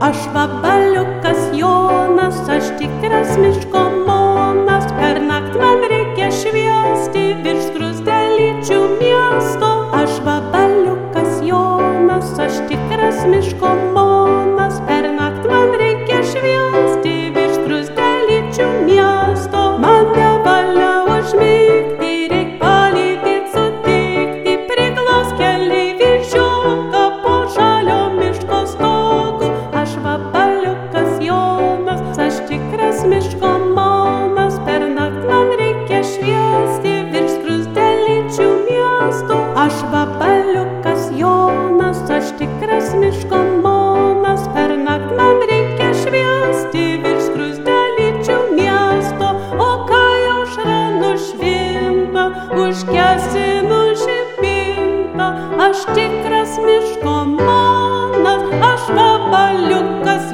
Aš vabaliukas Jonas, aš tikras miško monas, pernakt man reikia šviesti virš skruzdėlyčių miesto. Aš vabaliukas Jonas, aš tikras miško monas, pernakt man reikia šviesti virš skruzdėlyčių miesto. Man nevalia užmigti, reik palydėt sutikti, priglaus keleivį žioką po žalio miško stogu. Aš vabaliukas Jonas, aš tikras miško monas, pernakt man reikia šviesti virš skruzdėlyčių miesto. Aš vabaliukas Jonas, aš tikras miško monas, pernakt man reikia šviesti virš skruzdėlyčių miesto. O kai aušra nušvinta, užgesinu žibintą, aš tikras miško monas, aš vabaliukas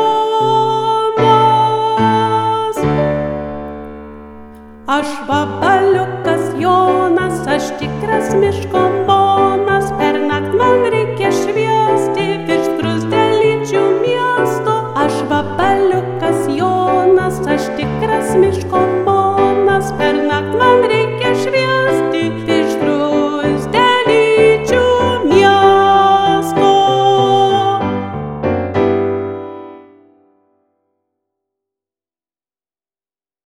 Jonas. Aš vabaliukas Jonas, aš tikras miško